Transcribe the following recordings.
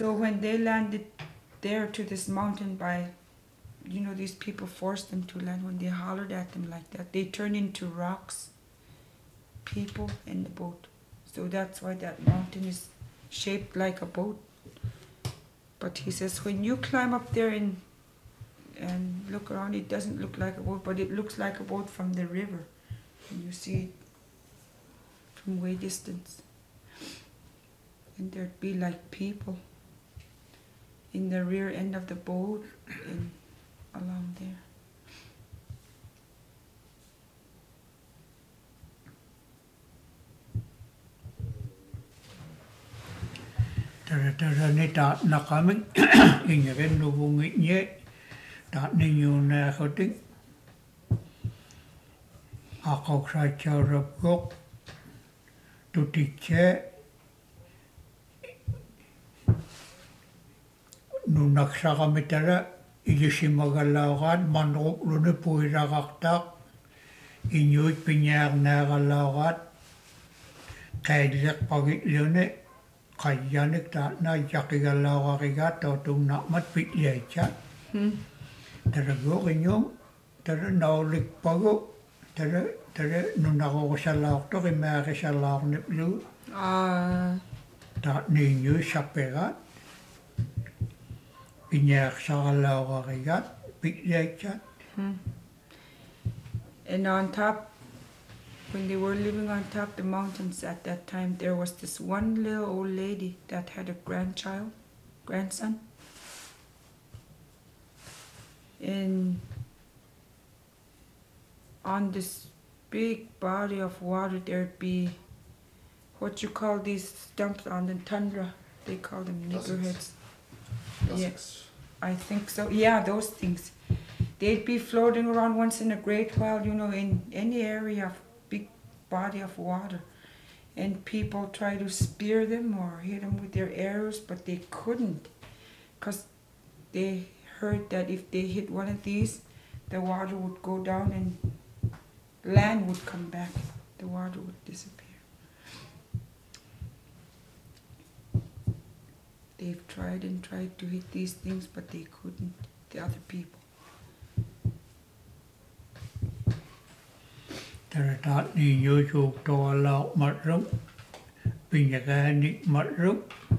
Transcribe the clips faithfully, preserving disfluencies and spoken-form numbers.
So when they landed there to this mountain by, you know, these people forced them to land. When they hollered at them like that, they turned into rocks, people in the boat. So that's why that mountain is shaped like a boat. But he says when you climb up there and and look around, it doesn't look like a boat, but it looks like a boat from the river. And you see it from way distance. And there'd be like people in the rear end of the boat and along there. Tara tara ni ta na kami inga ken no bungi nye ta ni nyu na khoting a ko kra cha rap gok tu ti che nu naksa kami tara iyisimagalagan manrok lu ne puiragaktak inyuit pinyag nagalagat kailek pagit lune kayanik ta na yakigalaga to tung na mat pitlecha tara go inyong tara naulik pago tara tara nu nago salak to kimag salak ne lu Ah, ta ni nyu sapega pinyag sagalaga pitlecha. and on top, when they were living on top the mountains at that time, there was this one little old lady that had a grandchild, grandson. And on this big body of water, there'd be what you call these stumps on the tundra. They call them niggerheads. Yes, I think so. Yeah, those things. They'd be floating around once in a great while, you know, in any area of big body of water. And people try to spear them or hit them with their arrows, but they couldn't. Because they heard that if they hit one of these, the water would go down and land would come back. The water would disappear. They've tried and tried to hit these things, but they couldn't, the other people. Tara ta ni nyu chu to la matrum pinyaga ni matrum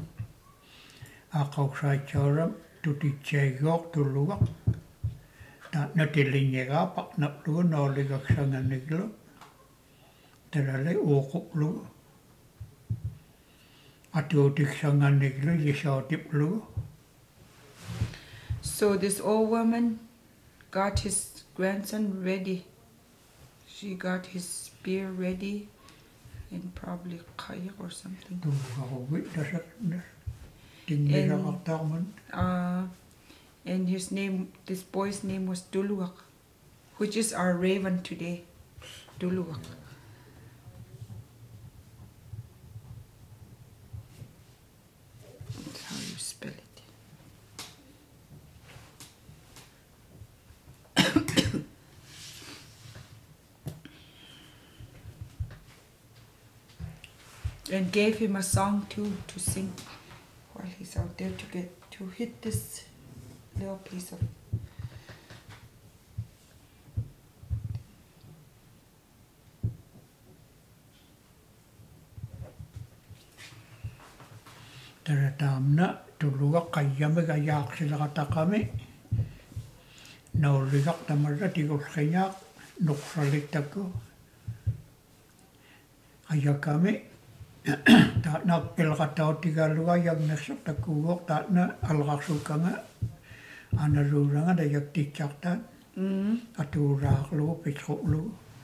a ko kra choram tu ti che gok tu luak ta na ti linyega pak na lu no li ga sanga ni glo tara le o ko lu atu ti sanga ni glo ye sha tip lu. So this old woman got his grandson ready. She got his spear ready and probably kayak or something. Tu ga ko wi da sa ting ni ga ta man Uh, and his name, this boy's name was Duluak, which is our raven today. Duluak. That's how you spell it. And gave him a song too to sing while he's out there to get to hit this little piece of. tara tam na tu luak kayam ga yak sila ka kami no ligak tamara ti ko kanya nok salik ta ko aya kami ta na pel ka ta ti ga luwa yak na sok ta ku ta na al ga su ka nga ana ru ra da yak ti chak ta Mm. atu ra lu pe ko lu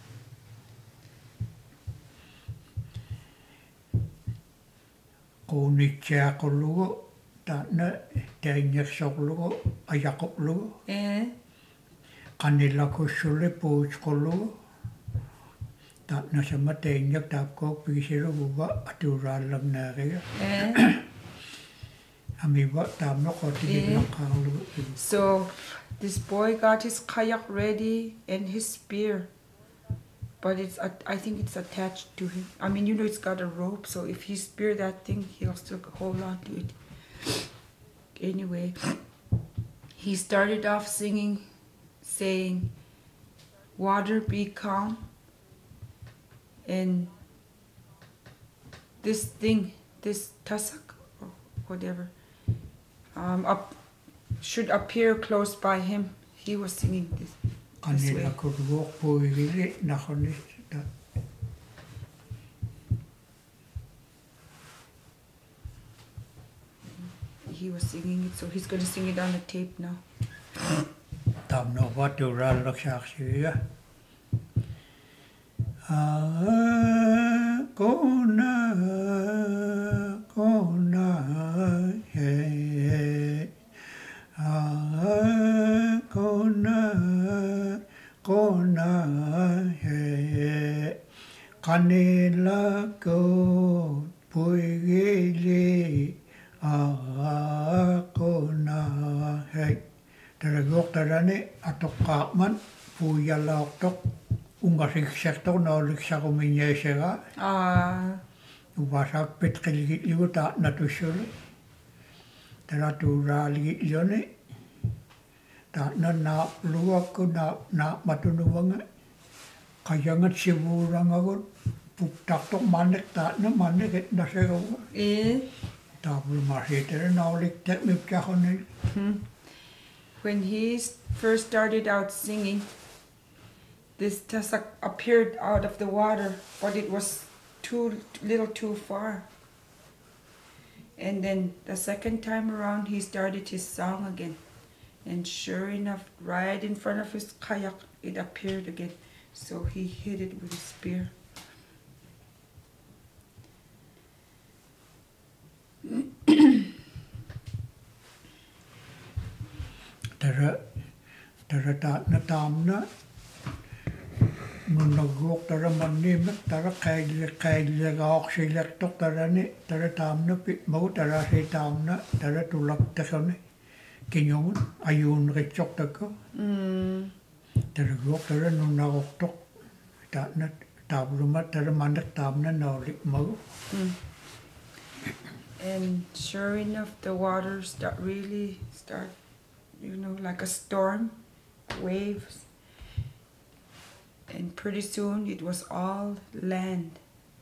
ko ni cha ko lu ta na te nyak sok lu aya ko lu Eh? kanila ko sule po ko lu ta na sama te nyak ta ko pi se lu ba atu ra lam na re Eh? ami ba ta no ko ti Eh. na ka lu So this boy got his kayak ready and his spear, but it's at- I think it's attached to him. I mean, you know, it's got a rope, so if he spear that thing, he'll still hold on to it. anyway, he started off singing, saying, "Water, be calm," and this thing, this tasak or whatever, um, up should appear close by him. He was singing this. this way. Kanila kurwok puigili nakonis ta. He was singing it, so he's going to sing it on the tape now. Tam no wat ural laksaksiya. Ah, kona, kona, hey. Ah, kona, kona, hey. Kanila ko puigili. Ah, kona, hey. Teragok terane atok kakman puyala oktok ungasik sektor nolik sa kuminyesega. Ah, Ubasa petkeligit ligo ta natusuli. Teratu raligit lione. Ta na na luwak ko na na matunuwanga. Kayangat siburang ako. Puktak tok manik ta na manik et nasega. eh. Ta bulmasitere nolik tek mipkakon. Hmm. When he s- first started out singing, this tasak appeared out of the water, but it was too little too far. And then the second time around, he started his song again. And sure enough, right in front of his kayak, it appeared again. So he hit it with a spear. Tara, tara ta na tam na. Munagok tara manim tara kaile kaile gaok silek tok tara ni tara tam na pit mau tara si tam na tara tulak takone. Kinyong ayun rechok tako. Mm. Tara gok tara nunagok tok. Ta na tablumat tara mandak tam na nolik mau. Mm. And sure enough, the water start really start, you know, like a storm, waves. And pretty soon it was all land.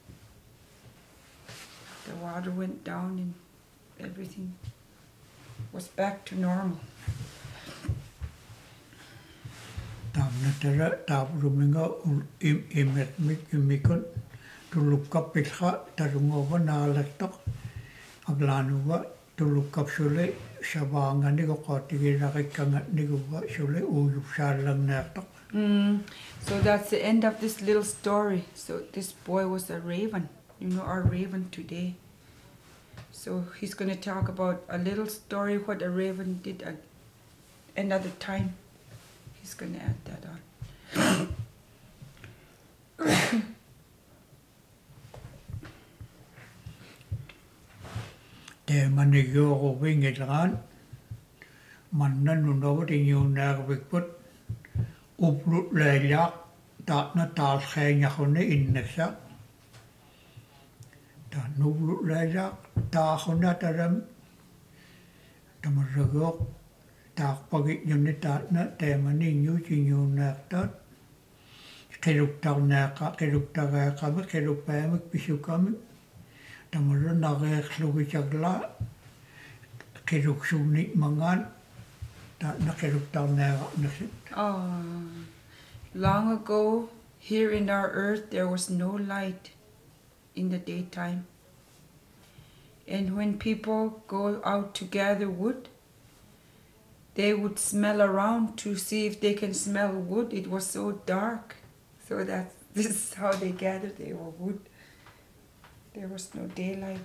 The water went down and everything was back to normal. Tam na tara tabluminga im imet mik imikon tuluk kapitha tarungo na lektok. Aglanuwa tuluk kap sule shabanga ni ko kotigi rakikanga ni ko sule uyup shalang nektok. Mm. So that's the end of this little story. So this boy was a raven, you know, our raven today. So he's going to talk about a little story what a raven did at another time. He's going to add that on. Te manigyo ko wingilangan man na nuno di nyu na wikput uplut leyak ta na tal khenya khone inneksa ta nublut leyak ta khona taram tamaragok ta pagi nyune ta na te mani nyu chi nyu na ta keruk ta na ka keruk ta ga ka me keruk pa me pisu ka me tamara nage khlugi chagla keruk suni mangan ta na keruk ta na na Oh, long ago, here in our earth, there was no light in the daytime. And when people go out to gather wood, they would smell around to see if they can smell wood. It was so dark. So that this is how they gathered their wood. There was no daylight.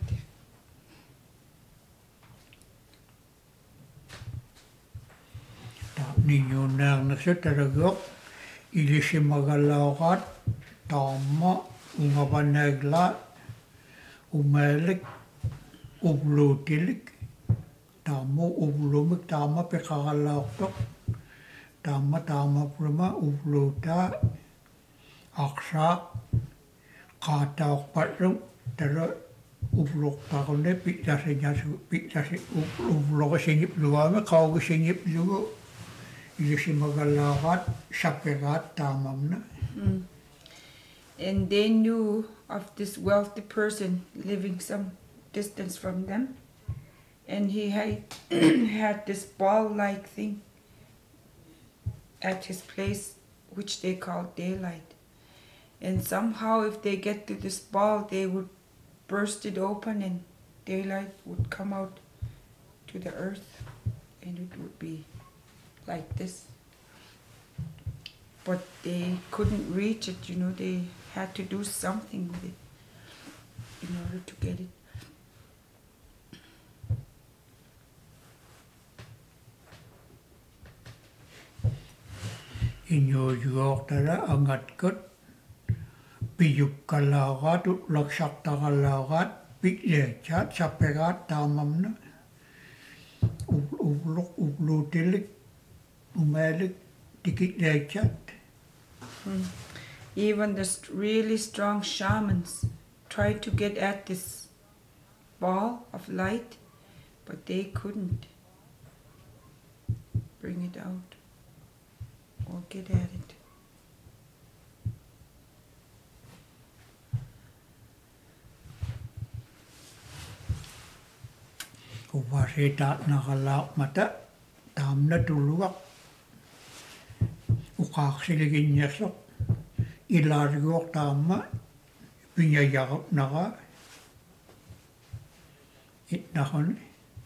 ninyo na nagsitaragok ilisi magalawat tama ungabanagla umelik ublutilik tamo ublumik tama pekagalawtok tama tama prima ubluta aksa kataok patrum tero uvluqtaqune pi'lasiñasu pi'lasi uvluqisingip luama qaugisingip lugu ilisimagalaarat sappegaat taamamna. Mm. And they knew of this wealthy person living some distance from them, and he had had this ball-like thing at his place, which they called daylight. And somehow, if they get to this ball, they would burst it open, and daylight would come out to the earth, and it would be like this. But they couldn't reach it, you know, they had to do something with it in order to get it. Inyojuortara angatkut piyukkalaarat utlaksartaralaarat pi'leechat sappegaat taamamna uvluq uvluutilik umaalik tikitleechat. Mm. Even the st- really strong shamans tried to get at this ball of light, but they couldn't bring it out or get at it. Uvasitaat naqalaaqmata taamna tuluaq uqaaqsiliginniarsoq ilaariguor taamma piñayarupnaqa itnaquni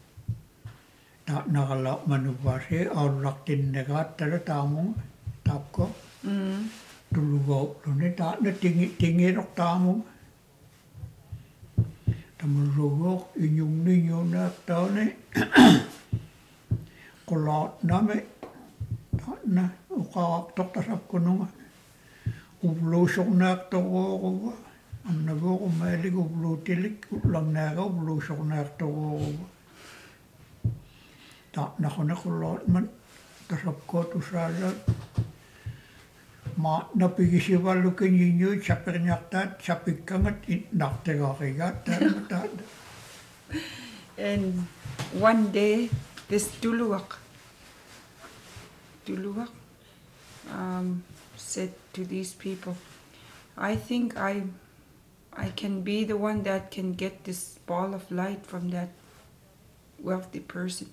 taatnaqalaaqmanuvasi aullartinnegaat tala taamunga taapko Mm. tulugoorluni taatna tingi tingiroq taamunga tamurugoq inyungninyunaaqtauni qulaatnami taatna uqaaqtortasapkununga uvluusornaaqtoruoruva annavuorumaalik uvluutilik utlarnaaga uvluusornaaqtoruoruva taatnaquna qulaatman tasapkootusaala maatna pigisivallukin yinyuit sapperniartaat sapikkangat itnartegaarigaat taanna taatna. And one day, this Tuluak, Tuluak um, said to these people, I think I, I can be the one that can get this ball of light from that wealthy person.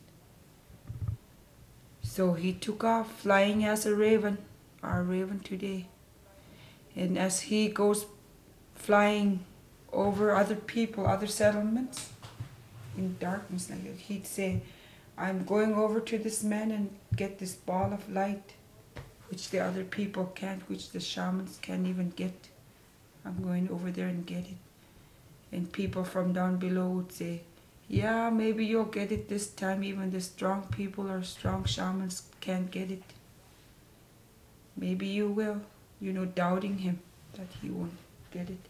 So he took off flying as a raven, our raven today. And as he goes flying over other people, other settlements, in darkness like that, he'd say, I'm going over to this man and get this ball of light, which the other people can't, which the shamans can't even get. I'm going over there and get it. And people from down below would say, yeah, maybe you'll get it this time. Even the strong people or strong shamans can't get it. Maybe you will, you know, doubting him that he won't get it.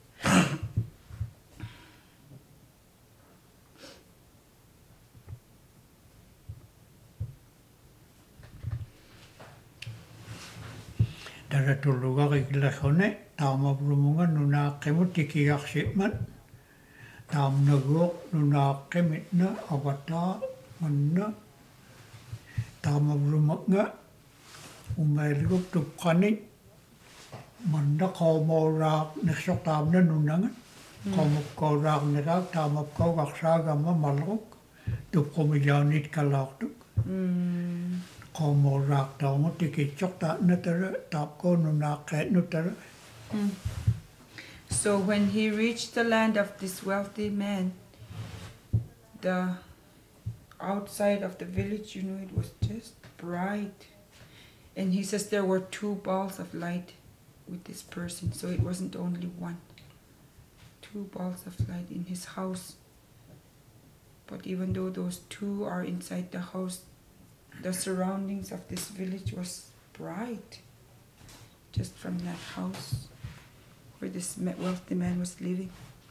Tara tulugaqiglaqune taamavlumunga nunaaqqimu tikigarsimat taamnaguoq nunaaqqimitna avataa manna taamavlumaqnga umailigup tupqanit manna qaumoraaq nersortaamna nunanga qaumukkooraarneraaq taamapkaugarsaagama malruk tupqumilaanit kalaartuk Mm. qaumoraaqtaungu tikitsortaatna tala taapko nunaaqqiatnu tala. Mm. So when he reached the land of this wealthy man, the outside of the village, you know, it was just bright. And he says there were two balls of light with this person, so it wasn't only one. Two balls of light in his house. But even though those two are inside the house, the surroundings of this village was bright, just from that house where this wealthy man was living.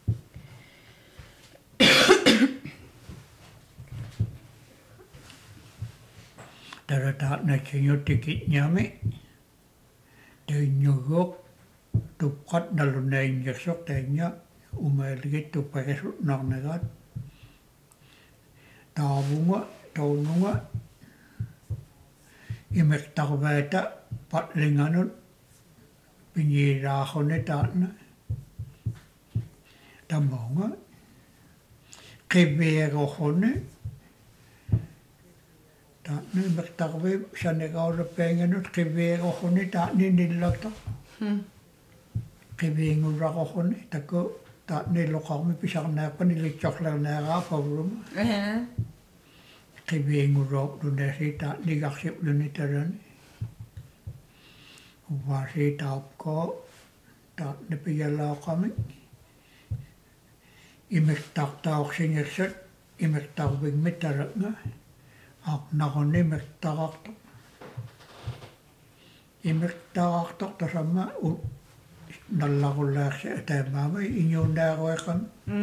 Tarataatna chinyo tikitnyami teinyugok tupqat nalunainyersoq tainnya umaligit tupakasut narnagat taavunga taununga imertarvaata patlinganut pingiiraaqhuni taatna tamonga qiviagoqhuni taatna imertarvi sanegaulappaanganut qiviagoqhuni taatni nillata qiviingurraqoqhuni takku taatni loqarmi pisarnaaqani litsorlerneeraa pavluma qiviingurroq lunasi taatnigarsipluni talani uvaasi taapko taatni piyalaaqami imertartaorsingersat imertarvigmi talanga aqnaquni imertararta imertararta tasamma nallarullaarsi ataamaama iñuunaaruaqam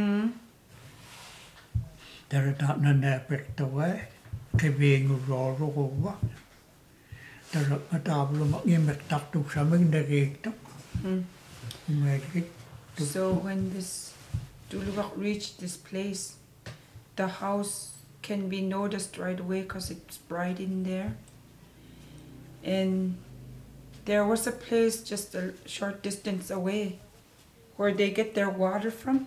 tarataarnanaapertawa qiviingurroorluquvva tarakma taavluma imertartuksamik nariikta umaagit. So when this Tulugaq reached this place, the house can be noticed right away because it's bright in there. And there was a place just a short distance away where they get their water from,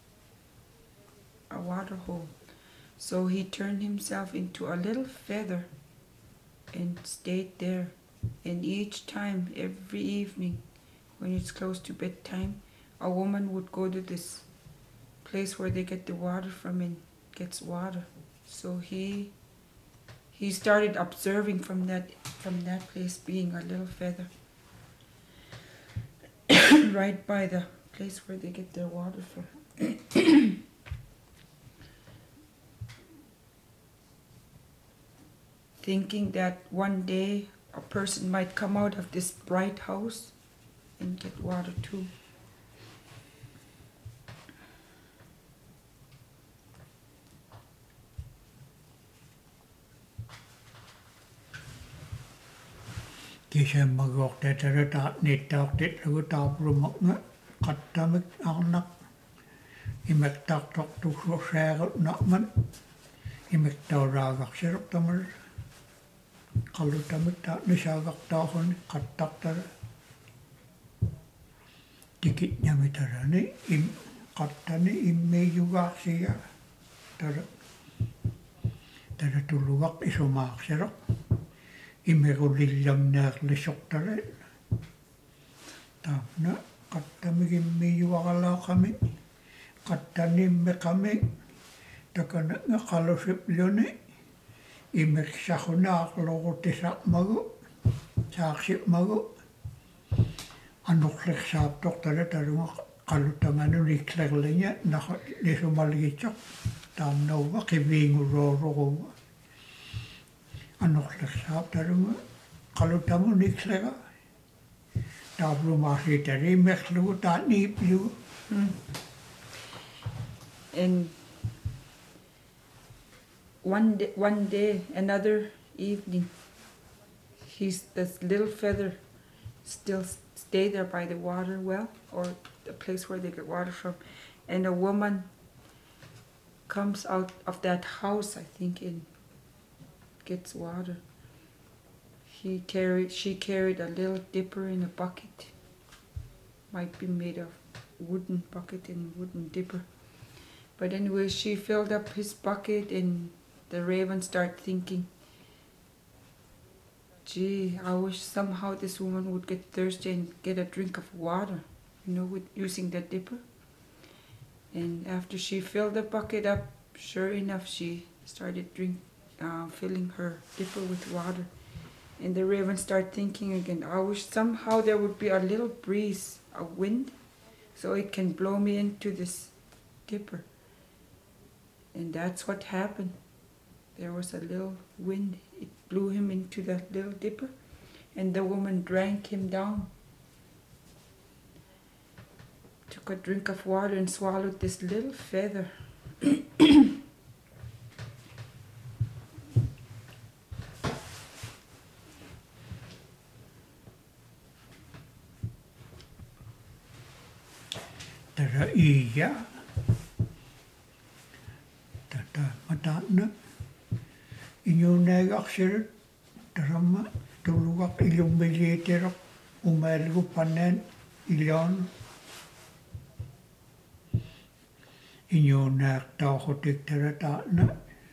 a water hole. So he turned himself into a little feather and stayed there. And each time, every evening, when it's close to bedtime, a woman would go to this place where they get the water from and gets water. So he he started observing from that from that place, being a little feather right by the place where they get their water from. Thinking that one day a person might come out of this bright house and get water too. Kisemagortetara taatnittaartit lugu taapulumaqna qattamik arnaq imertartortussursaagut narman imertaulaagarsiruq tamal qallutamik taatnisaagartaaruni qattartara tikitñamitarani im qattani immiiyugaarsiga tara tara tulugaq isumaarsiruq imerulillamnaarlissortara taapna qattamigimmiiyuaralaaqami qattanimmeqami takana qalusippluni imersarunаарlorutisaarmagu saarsimagu anorlersaaptortala talunga qalutamanuniiklerlinga naqa lisumaligitsoq taamnauva qiviingulloorluruva anorlersaap talunga qalutamuniiklera taavlumaarsiitali immerlugu taatniiplugu. And one day, one day, another evening, he's this little feather still stay there by the water well, or the place where they get water from, and a woman comes out of that house, I think, and gets water. He carried, she carried a little dipper in a bucket. Might be made of wooden bucket and wooden dipper. But anyway, she filled up his bucket, and the raven started thinking, gee, I wish somehow this woman would get thirsty and get a drink of water, you know, with using that dipper. And after she filled the bucket up, sure enough, she started drink, uh, filling her dipper with water. And the raven started thinking again, I wish somehow there would be a little breeze, a wind, so it can blow me into this dipper. And that's what happened. There was a little wind. It blew him into that little dipper, and the woman drank him down. Took a drink of water and swallowed this little feather. Tara tara iya. Tata matana. Inyunagaksir tarama tulugak ilumbiliterok umalgu panen ilon. Inyunak tauhotik tara tana.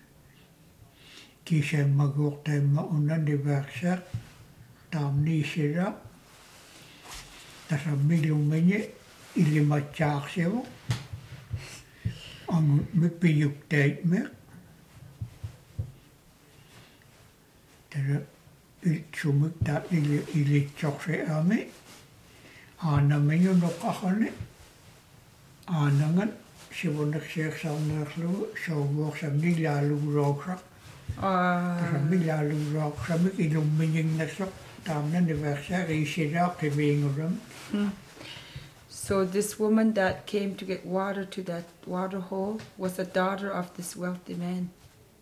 Kisha maguk tema unan diversak tamni sira. Tasa milumenye ilimachaksevo. Ang mipiyuk tijd mek. Tara sumuk ta ili ili chokse ame. Ana menyo nokahane. Anangan sibunak siyak sa naklu so wok sa nilalu roksak. Tara nilalu roksak mek ilumenyeng nasok tamna diversak isira kevinguram. So this woman that came to get water to that water hole was a daughter of this wealthy man.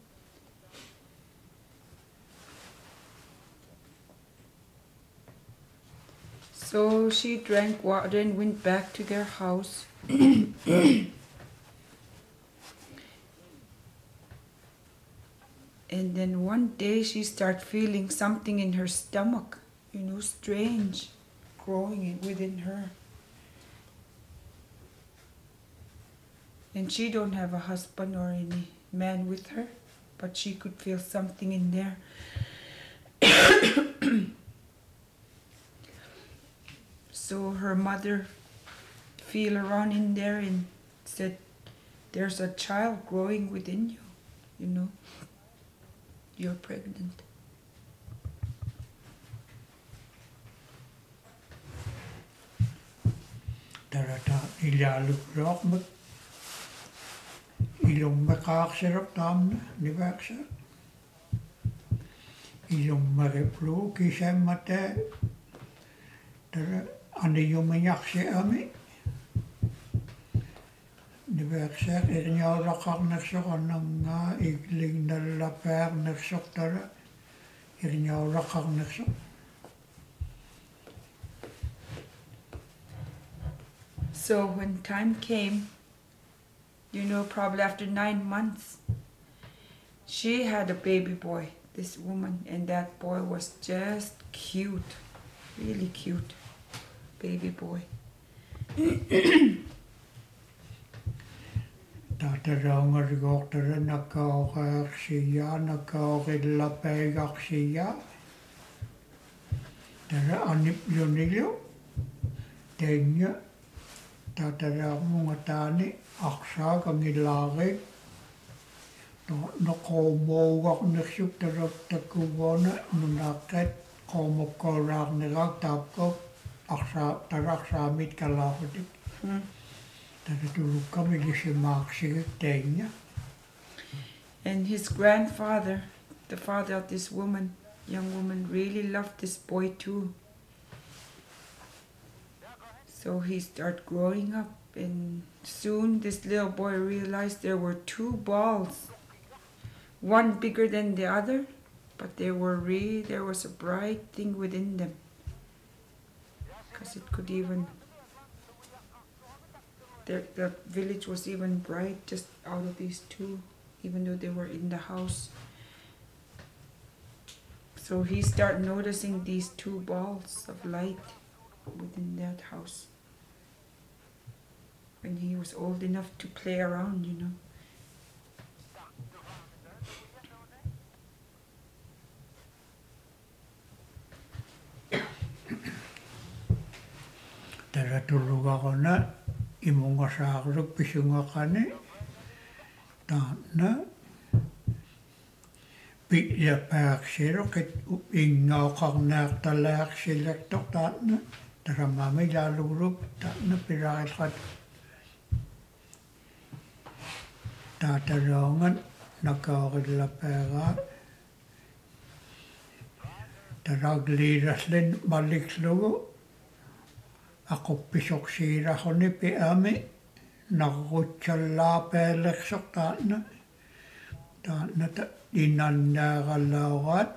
So she drank water and went back to their house. And then one day she started feeling something in her stomach, you know, strange, growing within her. And she don't have a husband or any man with her, but she could feel something in there. So her mother feel around in there and said, there's a child growing within you, you know, you're pregnant. Tarata ilaluk rokmak. Ilong makakserap tamna nivaksa. Ilong mariplu kisam mate. Tara ane yumanyaksi ame. Nivaksa irnyaw rakak naksok anang nga igling nalaper naksok tara. Irnyaw rakak naksok. So when time came, you know, probably after nine months, she had a baby boy, this woman, and that boy was just cute, really cute, baby boy. Tataranger goktara nakaokaksiya, nakaokilapegaksiya. Tara anip yunilyo, tenya, tataramungatani. Aksa kang ilagay. Nakomogak naksuk tarap takubona nunakit komokorak nagak tapko aksa tarak samit kalakotik. Taratulog kami gisimaksigit tenya. And his grandfather, the father of this woman, young woman, really loved this boy too. So he started growing up. And soon this little boy realized there were two balls, one bigger than the other, but there were really, there was a bright thing within them, because it could even, the, the village was even bright just out of these two, even though they were in the house. So he started noticing these two balls of light within that house. When he was old enough to play around, you know. Taratulog ako na, imong asakrog pisunga ka ni, na, Pia paaksiro kit ingaw kang naktalak silektok tatna, taramamay lalurog tatna pirakal tatarongan nakakilapera taragliras lin baliklugo ako pisok sira ko ni piami nakutsala peleksok tatna tatna inandakalawat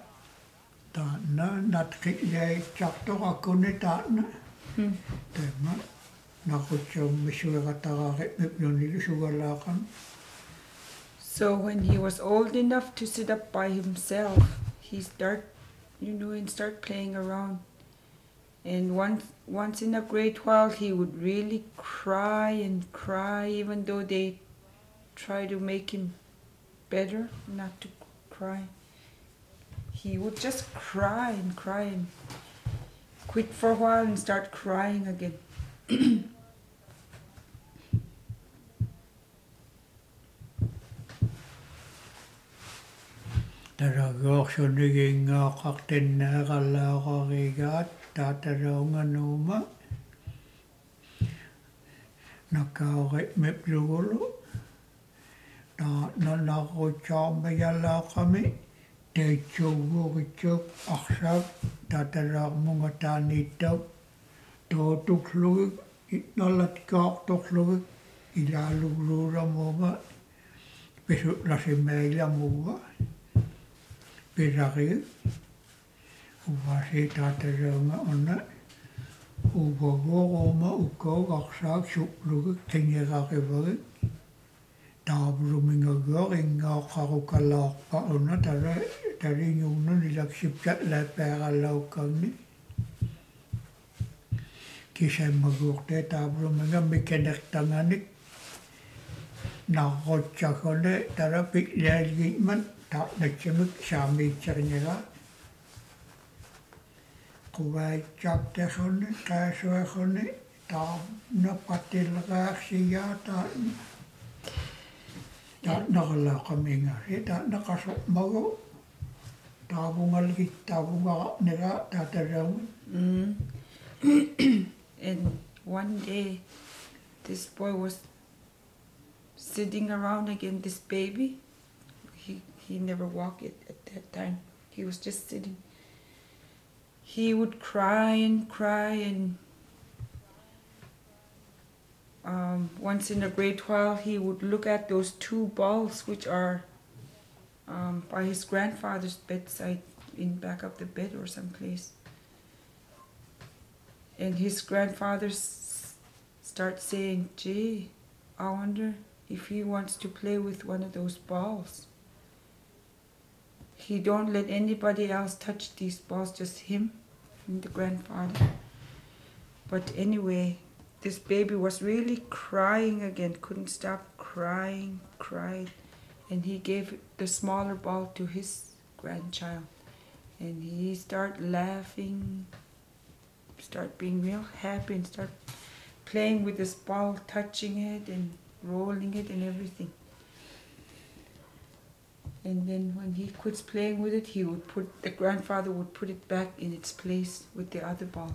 tatna natkilay tsakto ako ni tatna tema naqutsuummisueqataqaaqi mipnunilu sugalaaqam. So when he was old enough to sit up by himself, he start, you know, and start playing around. And once, once in a great while, he would really cry and cry, even though they try to make him better not to cry. He would just cry and cry and quit for a while and start crying again. Taragoorsuниgiingaaqartinnaaqallaaqarigaat taataraunganuuma nakauri miplugulu ta nanaquchaarmagalaaqami taitsuuguritsuup arsaak taataraarmunga taaniittau tootuklugik itnerlatikaartorlugik ilaalugluulamuuga pisutlasimailamuuga Pirari, uvasi taataraunga onna uvagoroma ukkaugaqsaak suplugik tingerarivagik taavlumingaguar ingaaqarukalaarpa onna tara tariñuunnun ilaksipsat laapaarallaukkagni kisammaguurte taavluminga mikanertanganik narrutsaggone tara piklaaligiman taatnatsamik saamiitseringa quvaitsaaqtasunni qaasuasunni taarnapattilleraaksiyaa taatna taatnaqalaaqamingari taatnaqasormagu taavungalgit taavungararniraa taataraunga. And one day, this boy was sitting around again, this baby. He, he never walked at, at that time. He was just sitting. He would cry and cry, and um, once in a great while he would look at those two balls which are um, by his grandfather's bedside in back of the bed or someplace. And his grandfather s- starts saying, gee, I wonder if he wants to play with one of those balls. He don't let anybody else touch these balls, just him and the grandfather. But anyway, this baby was really crying again, couldn't stop crying, cried. And he gave the smaller ball to his grandchild. And he started laughing, start being real happy and start playing with this ball, touching it and rolling it and everything. And then when he quits playing with it, he would put, the grandfather would put it back in its place with the other ball.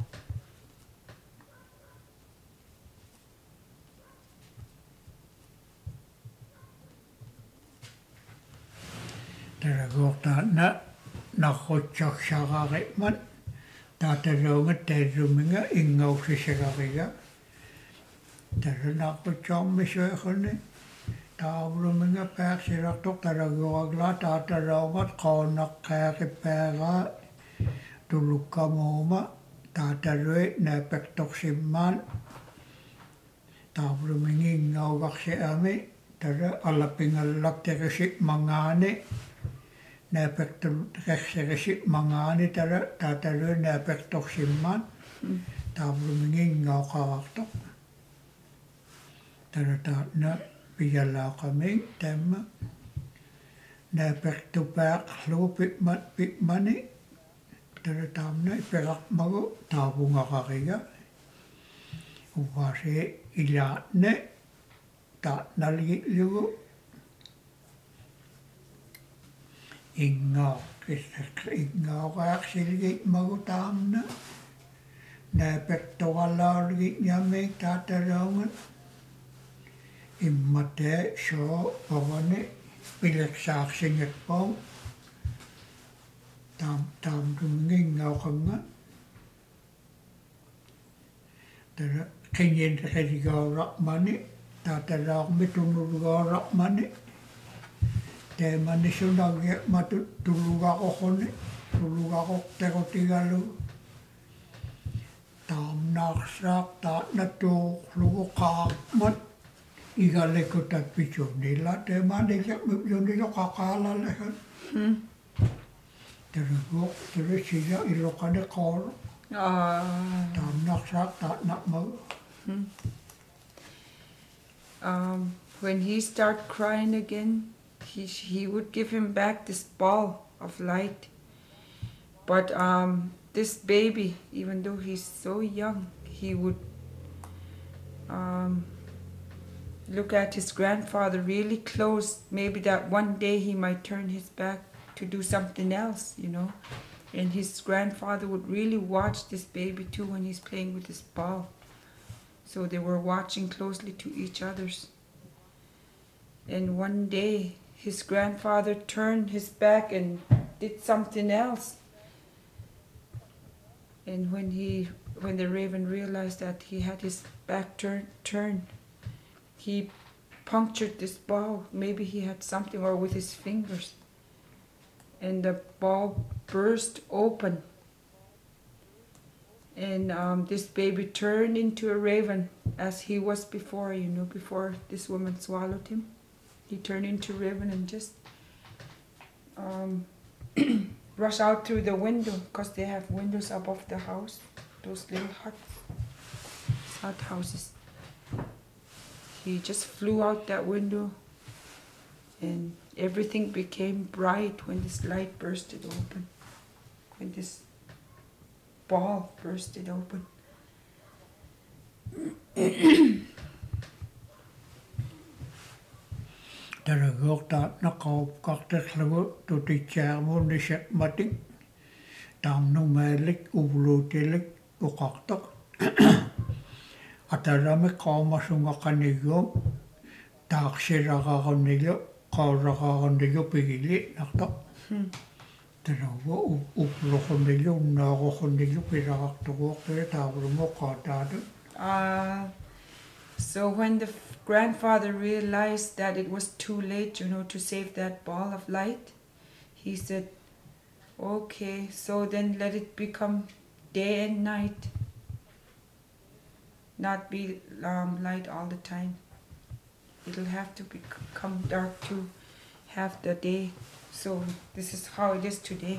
Taragoortaanna narrutsarsararitman taataraunga taarruminga ingaussisagariga taranarrutsaarmisuaqunni taavluminga paarsirartoq taragoraglaa taataraungat qoonaqqaaqipaagaa tulukkamuuma taatalui naapaktorsimmaan taavlumingi ingaugarsiami tara alapingallakterisi mangaani naapaktorserisi mangaani tara taatalui naapaktorsimmaan taavlumingi ingauqarartoq tara taatna piyalaaqaming tamma naapaktupaaqlugu pikmat pikmani tara taamna iperaqmagu taavungaqariga uvaasi ilaatne taatnalgitlugu ingaaqissaq ingaaqaaqsilgitmagu taamna naapaktoralaargit yamik taatalaungan immate soo pavane pileksaarsingatpau taam taamtumngingauqanga tara qinyenreligaaraqmani taatalaarmi tunulgaaraqmani teemani sunagiaqmatu tulugaqoquni tulugaqoqtequtigalu Taam naaksaak taat natuuk lugu qaaqmat igalekutat pichunilla teemanilak mipyunilo qaqaalalehan. Terugok teresilla ilokane qaolo. Ah. Taam naaksaak taat nakmag. Um, when he started crying again, he he would give him back this ball of light. But um, this baby, even though he's so young, he would um, look at his grandfather really close. Maybe that one day he might turn his back to do something else, you know. And his grandfather would really watch this baby too when he's playing with his ball. So they were watching closely to each other's. And one day his grandfather turned his back and did something else. And when he, when the raven realized that he had his back turned, turned, he punctured this ball. Maybe he had something, or with his fingers. And the ball burst open. And um, this baby turned into a raven as he was before, you know, before this woman swallowed him. He turned into a raven and just um, rush out through the window, because they have windows above the house, those little huts, hut houses. He just flew out that window, and everything became bright when this light bursted open, when this ball bursted open. Terugok taat nakaop kakteklugu tutichamun nisek matik. Taam numelik uvluutilik ukaktak. Atarami qaumasungaqanigum taaksiraqaqannilu qauraqaqannilu pigili naqtak. Terugu uvluqannilu unnaaruqannilu piraqarturuq te taavrumuq qaataadu. Uh, so when the f- grandfather realized that it was too late, you know, to save that ball of light, he said, okay, so then let it become day and night, not be um, light all the time. It'll have to become dark to have the day. So this is how it is today.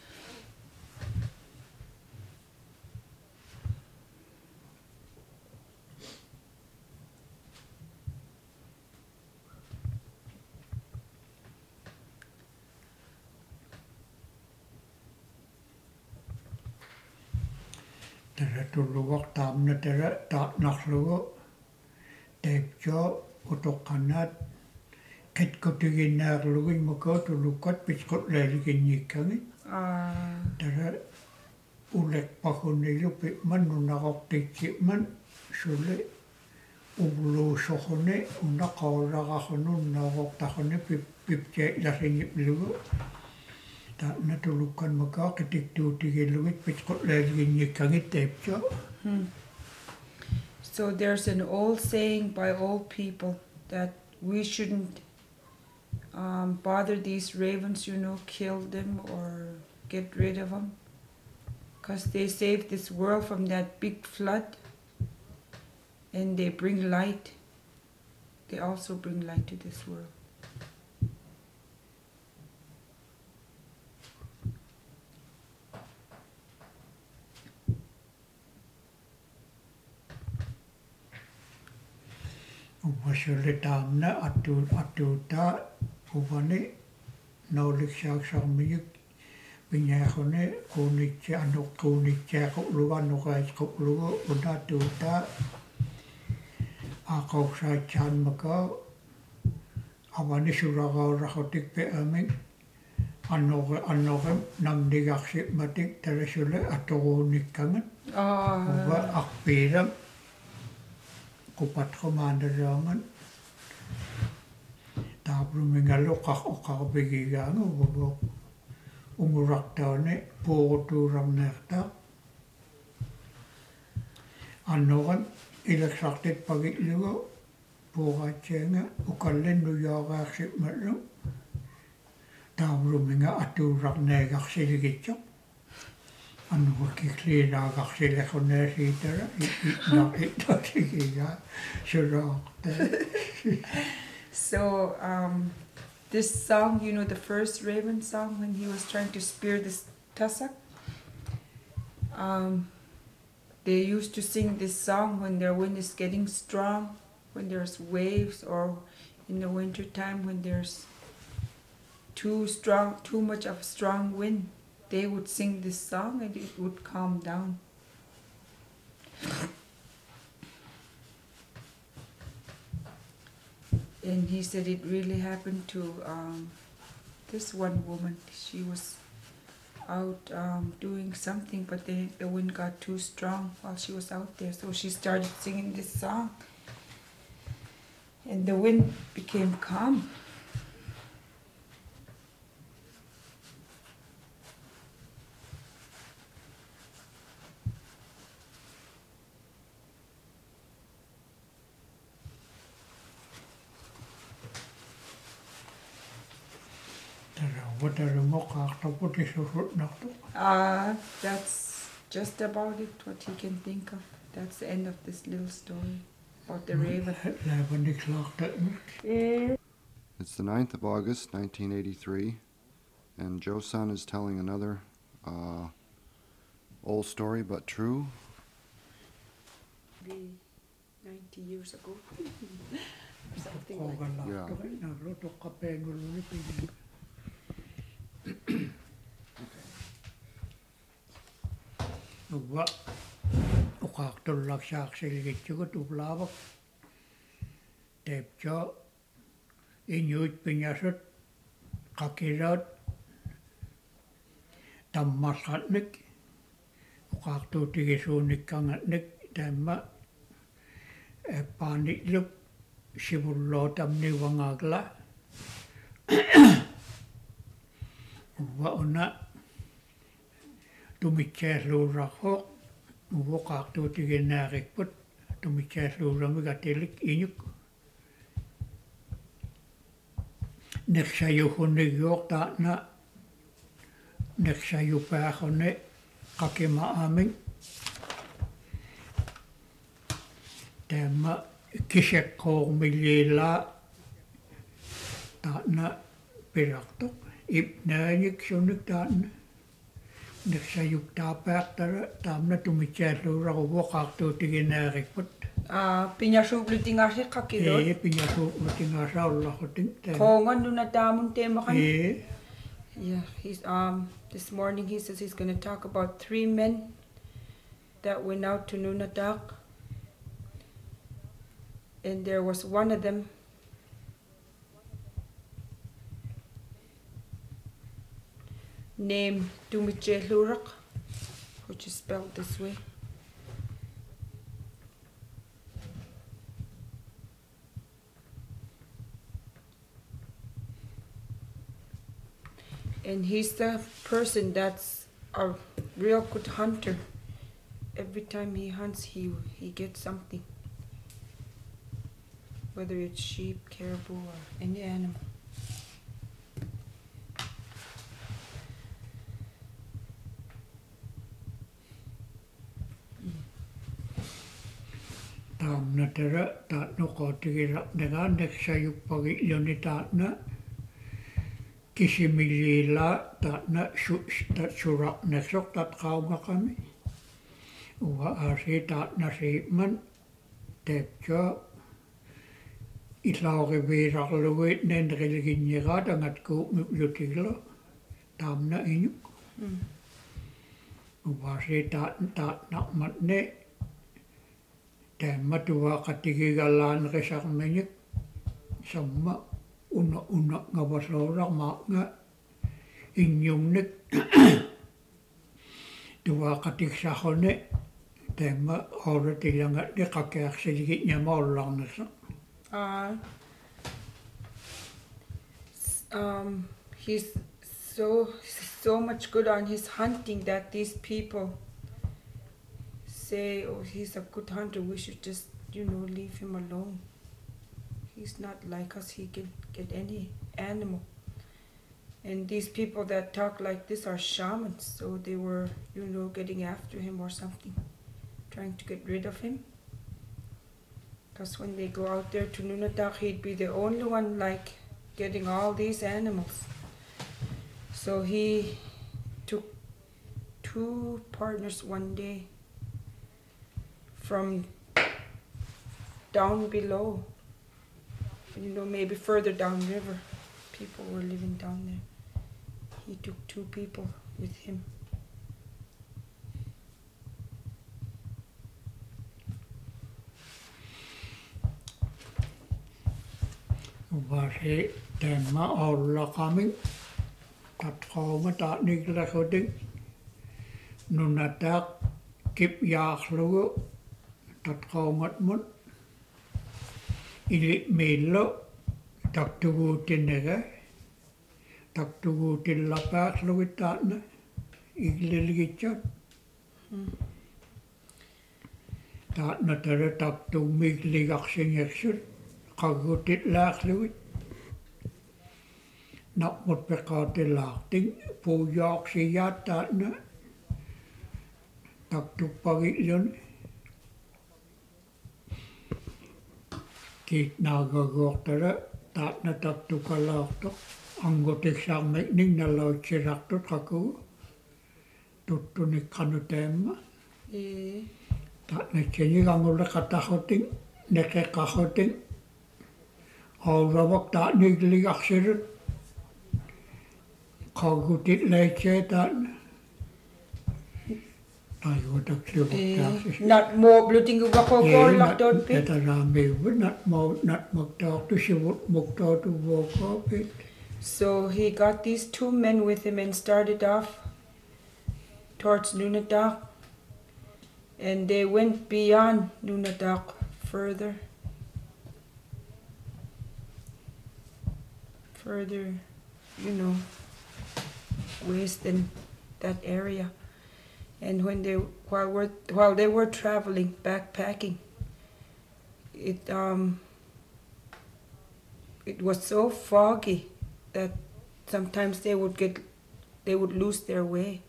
Tere tulluaq taamna tere taatnarlugu teipjo utoqqanaat qitqutiginnaarlugin muko tulluqqat pisqutlaaliginnikkagi Uh, tere uleqpagunnilu pitmannunaqortiitsiman suli uvluusoquni unnaqaulaqarnunnaaqortaquni piptiailasingilugu taatna tullukkan muko qitiktuutigillugit pisqutlaaliginnikkagit teipjo. So there's an old saying by old people that we shouldn't um, bother these ravens, you know, kill them or get rid of them, because they saved this world from that big flood, and they bring light. They also bring light to this world. Uvasuli taamna atu atuuta uvani nauliksaaksarmiyuk pinyaaquni quunitsi anuqquunitsiaqulugu anuqaisqulugu unatuuta aqauksaatsaammaka avani suraqauraqotik pe'amik annoqe annoqem namnigarsimatik talasule atoruunikkangat uva Ah, arpiilam qupatqumaanalaangan taaplumingallu qarqoqarpigigaanga uvugu umurartauni puurutuularneertaa annoqam ilaksartit pagillugu puuraatsianga ukallinnujaaqaarsipmallu taapluminga atuularneegarsiligitsoq аннукиклиинаагаарсилакуннаасиитара итнартиттасигига сулоорта. So um, this song, you know, the first Raven song when he was trying to spear this tussock, um, they used to sing this song when their wind is getting strong, when there's waves, or in the winter time when there's too strong, too much of a strong wind. They would sing this song and it would calm down. And he said it really happened to um, this one woman. She was out um, doing something, but the, the wind got too strong while she was out there. So she started singing this song. And the wind became calm. Uh, that's just about it, what he can think of. That's the end of this little story about the raven. It's the ninth of August, nineteen eighty-three, and Joe Son is telling another uh, old story, but true. Maybe ninety years ago. Or something like that. Yeah. Nuwa uqaaqtullaksiaaqsiligitsugut uvlaavak teepcho iñuit piñasut qakilaut tammalqatnik uqaaqtuutigisuunikkangatnik taamma eppaanitluk sivullootamniuvangaagla uva una tumitsaasluurarruuq uvoqaartuutiginnaarikput tumitsaasluuramigatilik iñuk nersayuhunnigiuq taana nersayupaaruni qakima'aming taamma kiseqqoormilliilaa taana pilartuq ipnaanik sunnik taana nersayuktaapaartara taamna tumitsaasluuraruvoqaartuutiginnaarikput Ah, piñasuuplutigaarriqqakilut. ee piñasuuplutigaasaaullarrutin Qoongannuna taamun teemaqan. ee Yeah, he's um this morning he says he's going to talk about three men that went out to Nunatak, and there was one of them named Tumitjelurak, which is spelled this way. And he's the person that's a real good hunter. Every time he hunts, he he gets something. Whether it's sheep, caribou, or any animal. taamna tara taatnuqootigilaqnagaa nersayuppagi'lluni taatna kisimilliilaa taatna suraqnersoq tatqaungaqami uva aasi taatnasiipman teepcho ilauriviirarluguit nenrilginniraa tangatkuu'miplutiglo taamna iñuk Mm. uvaasi taatnaqmatne taamma tuvaaqatigigallaanerisaarmiñik samma una una ngavasoorarmaaqnga innyungnik tuvaaqatigsarruni taamma hooratilangatni qakiarsiligit ñamaullarnersa Uh, s- um, he's so so much good on his hunting that these people say, "Oh, he's a good hunter. We should just, you know, leave him alone. He's not like us. He can get any animal." And these people that talk like this are shamans, so they were, you know, getting after him or something, trying to get rid of him. Because when they go out there to Nunatak, he'd be the only one like getting all these animals. So he took two partners one day from down below, you know, maybe further downriver. People were living down there. He took two people with him. Vase tema olla kami tatkauma ta nikla koding nunatak kip yakhlugu tatkaumat mun ili melo taktugu tinega taktugu tillapak luitana igliligichat ta natara taktu migligaksingeksut kagutit lakhluit nak mut pekate lakting pu yok siyata na taktu pagilyon kit nagagortara tat na taktu kalaktok anggotik samek ning na law chiraktot kaku tuttu ni kanutema Eh, tat na chenyi gangula katahoting neke kahoting Alravak tat nigli aksirut kagutit leche tat ayo tak siyo eh, not more bloating of Wako Gorlak don't be. Eta rame would not mo not mukta to shivut mukta to walk up it. So he got these two men with him and started off towards Nunatak. And they went beyond Nunatak further. Further, you know, west in that area. And when they while were while they were traveling, backpacking, it um it was so foggy that sometimes they would get they would lose their way.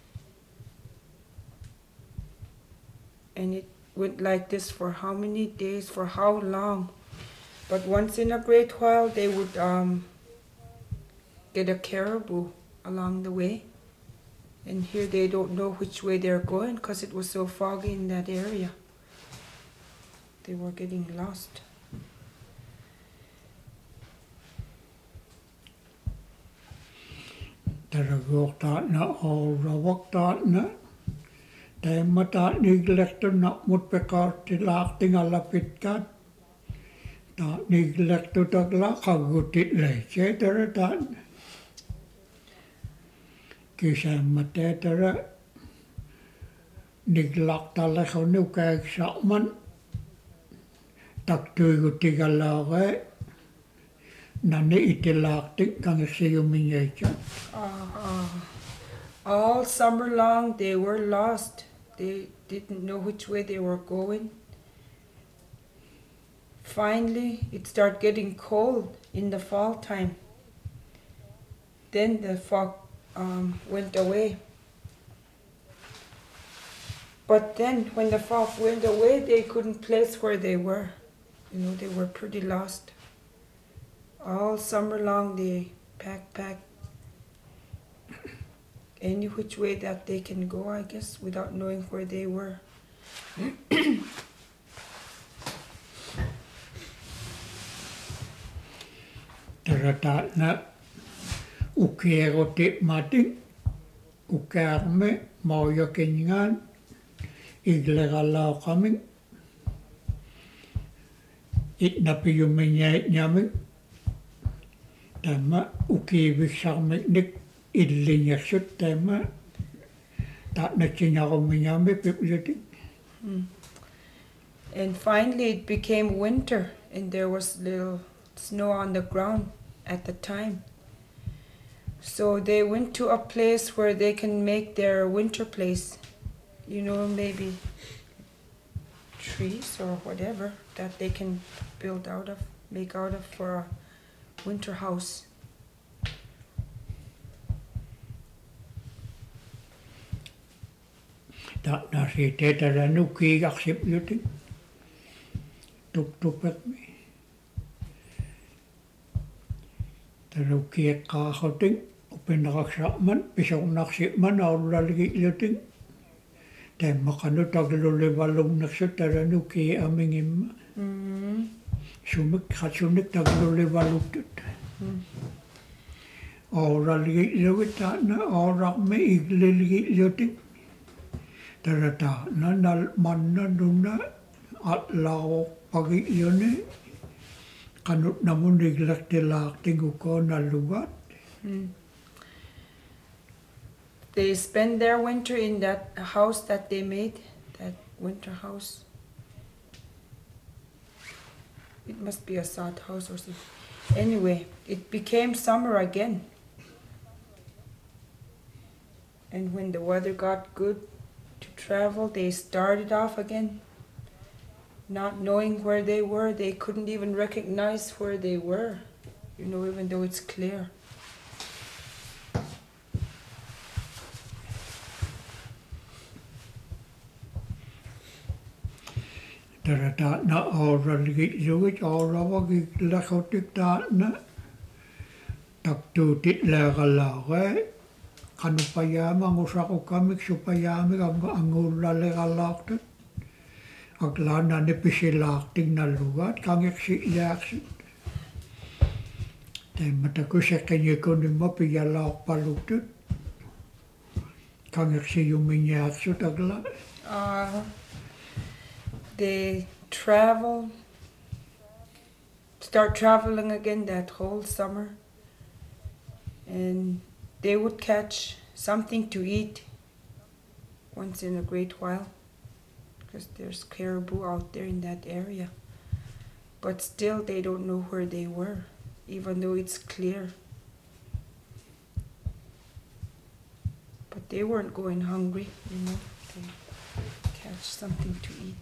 And it went like this for how many days, for how long? But once in a great while they would um get a caribou along the way. And here they don't know which way they're going because it was so foggy in that area. They were getting lost. Taragok tat na alravak tat na tema tat niglekto na mut pekarte lakting alapit kat tat niglekto takla kagutit leche tara tat Kisama tara niglak tala khonu ka sakman tak tu gutigalaga nani itilak tik kang siyuminyecha Uh, all summer long they were lost. They didn't know which way they were going. Finally, it started getting cold in the fall time. Then the fog um, went away. But then when the fog went away, they couldn't place where they were. You know, they were pretty lost. All summer long they pack, pack. Any which way that they can go, I guess, without knowing where they were. Tarata na ukerotit mating ukarme moyo kenyan iglegala kaming it napiyuminya nyamin tama ukibisarme nik illinya sut tama tak na chinyaruminyame pipyutik Mm. And finally it became winter and there was little snow on the ground at the time. So they went to a place where they can make their winter place. You know, maybe trees or whatever that they can build out of, make out of for a winter house. Ta na siitä tällä nuki kaksi joten tuttupet mi. Tällä kiekkaa hotin opinnaksaaman pisonnaksi manaulalgi joten tämä kanu taglulle valunnaksi tällä nuki amingimma. Mm. Sumik hatsunik taglulle valutut. Oralgi jogitana oramme iglilgi joten Tarata na nal manna nuna at lao pagi yone kanut namun diglak tilak tinggu ko na lugat. Mm. They spend their winter in that house that they made, that winter house. It must be a sod house or something. Anyway, it became summer again. And when the weather got good to travel, they started off again. Not knowing where they were, they couldn't even recognize where they were, you know, even though it's clear. Tarata na oralgi yogit orawagi lakotik ta na taktutit lagalage kanupayama ngusako kamik supayami angulale galaktet aglana ne pisilakting na lugat kangek si yaksit te matakusekenye kuni mapiyalak palutut kangek si yuminyaksut agla. Uh, they travel, start traveling again that whole summer, and they would catch something to eat once in a great while, because there's caribou out there in that area. But still they don't know where they were, even though it's clear. But they weren't going hungry, you know, they catch something to eat.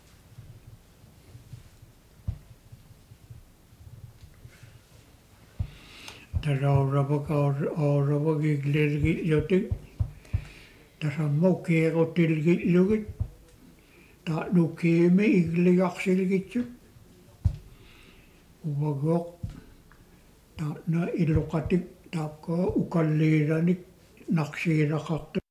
Tara orabak orabak iglergi yotik tara moki rotilgi lugit ta nuki me igli aksilgitsu ubagok ta na ilokatik ta ko ukalliranik naksira kakta